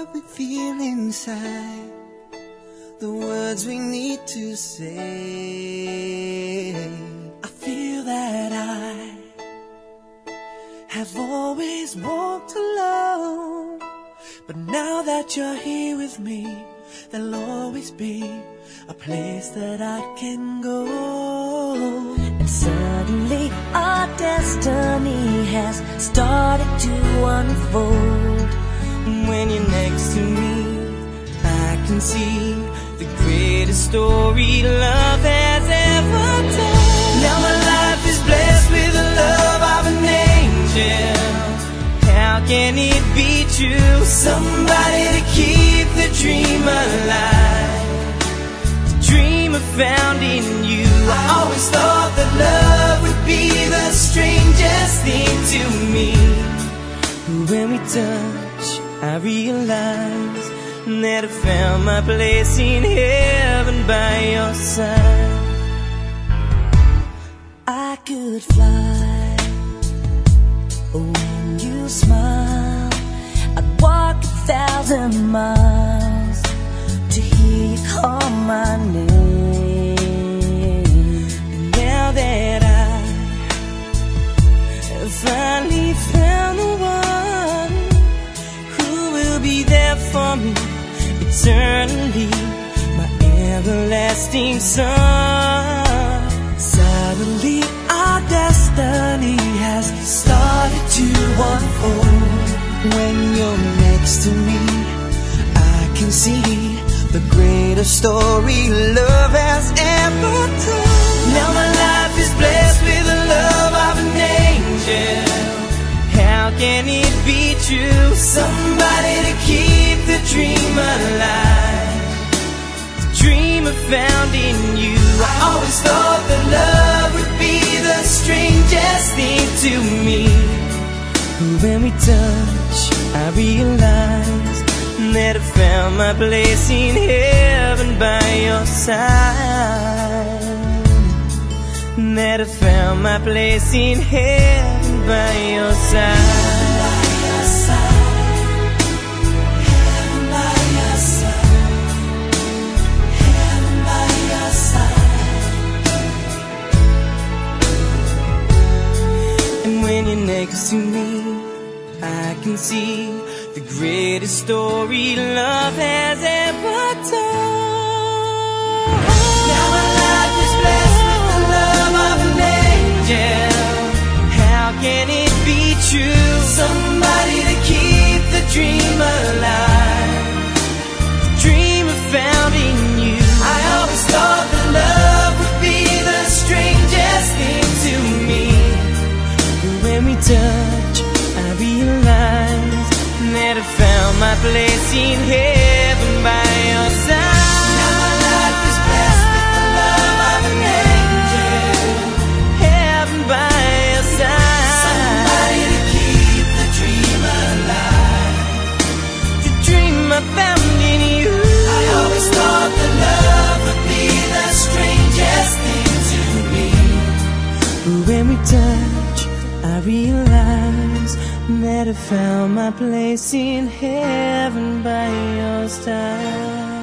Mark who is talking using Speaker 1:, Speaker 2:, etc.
Speaker 1: what we feel inside, the words we need to say. I feel that I have always walked alone, but now that you're here with me, there'll always be a place that I can go.
Speaker 2: And suddenly our destiny has started to unfold.
Speaker 1: When you're next to me, I can see the greatest story love has ever told. Now my life is blessed with the love of an angel. How can it be true? Somebody to keep the dream alive, the dream I found in you. I always thought that love would be the strangest thing to me. When we touch, I realize that I found my place in heaven by your side.
Speaker 2: I could fly when you smile. I'd walk 1,000 miles to hear you call my name.
Speaker 1: And now that I have finally found the one who will be there for me eternally, my everlasting son. Suddenly our destiny has started to unfold. When you're next to me, I can see the greatest story love has ever told. Now my life is blessed with the love of an angel. How can it be true? Somebody to keep the dream alive, the dream I found in you. I always thought that love would be the strangest thing to me. When we touch, I realize that I found my place in heaven by your side. That I found my place in heaven by your side. Heaven by your side. Heaven by your side. And when you're next to me, I can see the greatest story love has ever told. Now my life is blessed with the love of an angel. How can it be true? Somebody to keep the dream alive, the dream I found in you. I always thought that love would be the strangest thing to me. When we touch, I realize that I found my place in heaven by your side. Now my life is blessed with the love of an angel. Heaven by your side. Somebody to keep the dream alive, the dream I found in you. I always thought that love would be the strangest thing to me. When we touch, I realize that I found my place in heaven by your side.